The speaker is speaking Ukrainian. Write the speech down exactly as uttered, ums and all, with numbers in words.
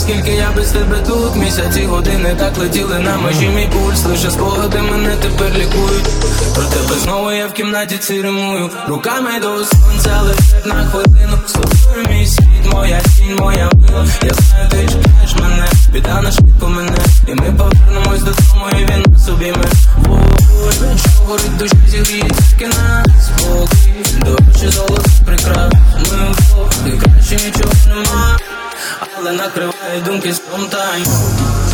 скільки я без тебе тут. Місяці, години так летіли на межі, мій пульс. Лише спогади мене тепер лікують. Про тебе знову я в кімнаті ці римую. Руками до сонця лежать на хвилину. З тобою мій світ, моя тінь, моя мила. Я знаю, ти чекаєш мене, біда на швидко мене. І ми повернемось додому, і він нас обійме. Ой, що горить душі, зігріє тільки нас спокій. До речі, золото прикрас, ми вдвох, і краще нічого нема. Але накриває думки спонтанно.